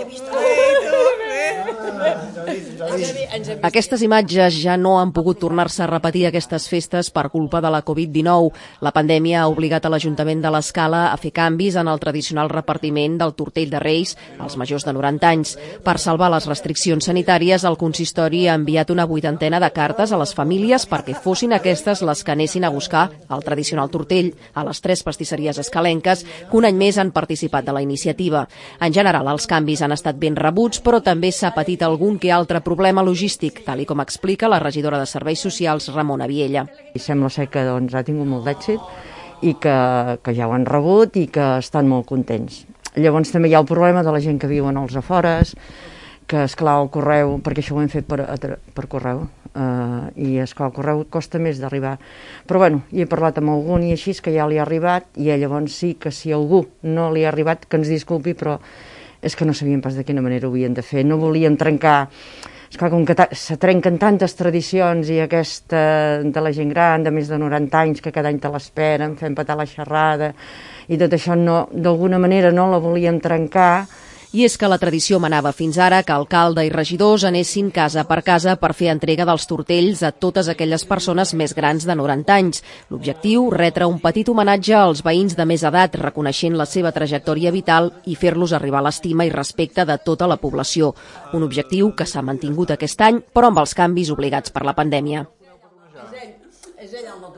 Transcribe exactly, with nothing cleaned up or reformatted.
Aquestes imatges ja no han pogut tornar-se a repetir aquestes festes per culpa de la covid dinou. La pandèmia ha obligat a l'Ajuntament de l'Escala a fer canvis en el tradicional repartiment del tortell de Reis als majors de noranta anys. Per salvar les restriccions sanitàries, el consistori ha enviat una vuitantena de cartes a les famílies perquè fossin aquestes les que anessin a buscar el tradicional tortell a les tres pastisseries escalenques que un any més han participat de la iniciativa. En general, els canvis han estat ben rebuts, però també s'ha patit algun que altre problema logístic, tal i com explica la regidora de Serveis Socials, Ramona Viella. I sembla ser que doncs, ha tingut molt d'èxit i que, que ja ho han rebut i que estan molt contents. Llavors també hi ha el problema de la gent que viu en els afores, que esclar el correu, perquè això ho hem fet per, per correu, uh, i esclar el correu costa més d'arribar. Però bueno, hi he parlat amb algun i així que ja li ha arribat, i llavors sí que si algú no li ha arribat, que ens disculpi, però és que no sabíem pas de quina manera ho havien de fer. No volíem trencar. Esclar, com que se trenquen tantes tradicions i aquesta de la gent gran de més de noranta anys que cada any te l'esperen, fem petar la xerrada i tot això no, d'alguna manera no la volíem trencar. I és que la tradició manava fins ara que alcalde i regidors anessin casa per casa per fer entrega dels tortells a totes aquelles persones més grans de noranta anys. L'objectiu, retre un petit homenatge als veïns de més edat, reconeixent la seva trajectòria vital i fer-los arribar l'estima i respecte de tota la població. Un objectiu que s'ha mantingut aquest any, però amb els canvis obligats per la pandèmia. És ell, és ell el